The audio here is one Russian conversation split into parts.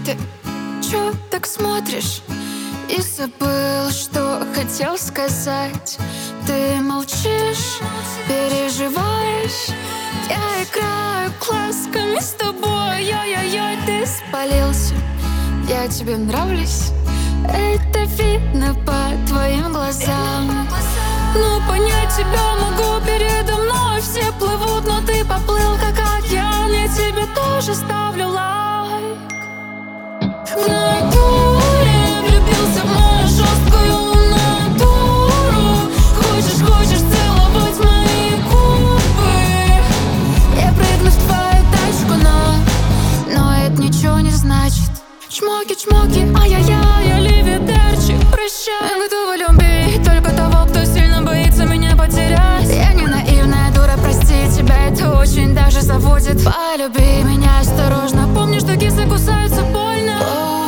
Ты чё так смотришь? И забыл, что хотел сказать. Ты молчишь, переживаешь. Я играю глазками с тобой. Ой-ой-ой, ты спалился. Я тебе нравлюсь. Это видно по твоим глазам. Ну, понять тебя могу, передо мной все плывут, но ты поплыл, как океан. Я тебе тоже ставлю лайк. В натуре влюбился в мою жесткую натуру. Хочешь целовать мои губы. Я прыгну в твою тачку, но это ничего не значит. Чмоки, ай-яй-яй, аливидерчи, прощай. Я готова любить только того, кто сильно боится меня потерять. Я не наивная дура, прости, тебя это очень даже заводит. Полюби меня осторожно, помни, что кисы кусаются больно.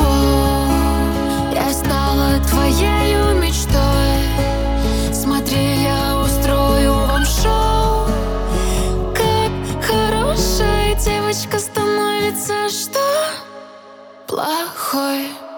Я стала твоею мечтой. Смотри, я устрою вам шоу. Как хорошая девочка становится, что плохой.